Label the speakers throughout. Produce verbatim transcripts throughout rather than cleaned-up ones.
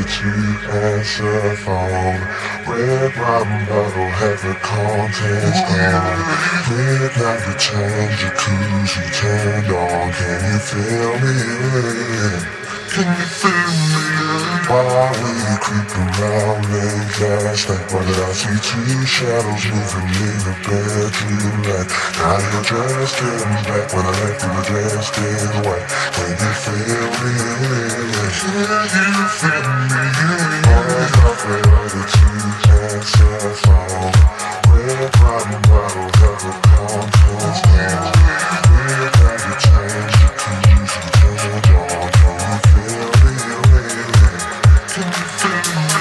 Speaker 1: to answer phone. Red wine bottle, have the contents gone. Midnight return, jacuzzi turned on. Can you feel me? Can you feel me? While we creep around late last night, what did I see? Two shadows moving in the bedroom light. Now you're just getting back when I left you were dressed in white. Can you feel me? Can you feel me? I'm not ready to answer phone. Red wine bottle, have the contents down. Midnight return, jacuzzi turned on. Can you feel me? Can you feel me?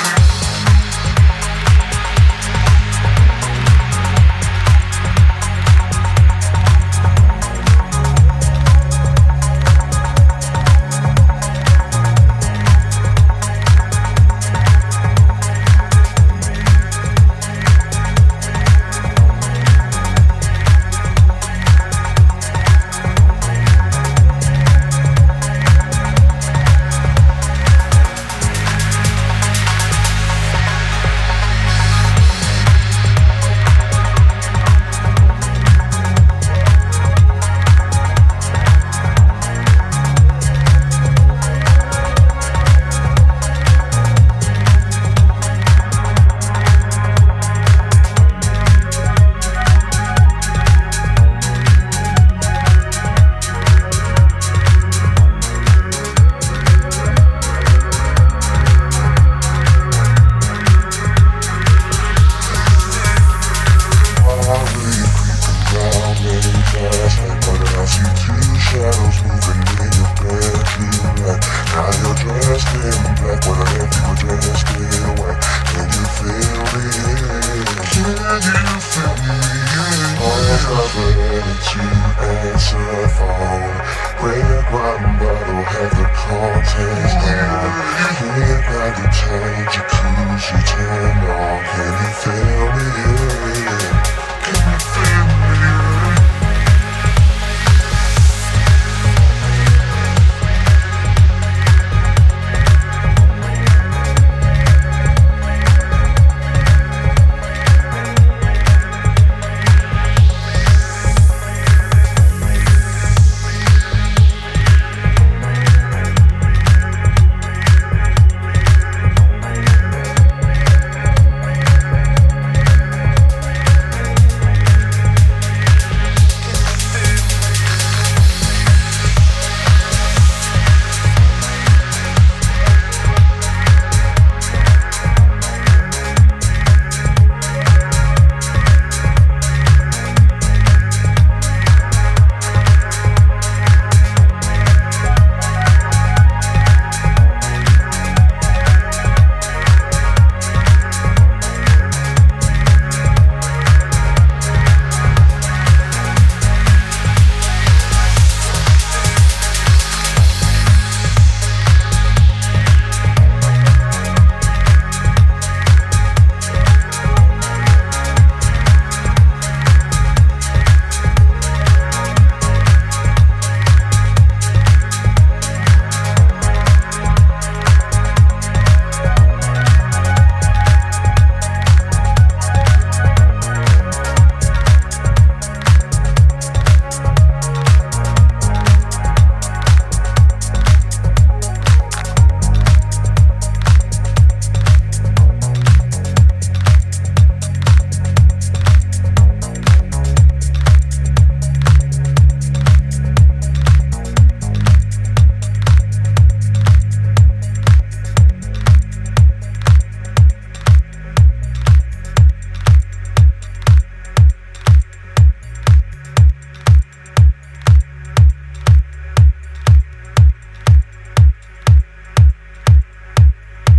Speaker 1: To answer phone. Red wine bottle, have the contents down. Midnight return, jacuzzi turned on. Can you feel me?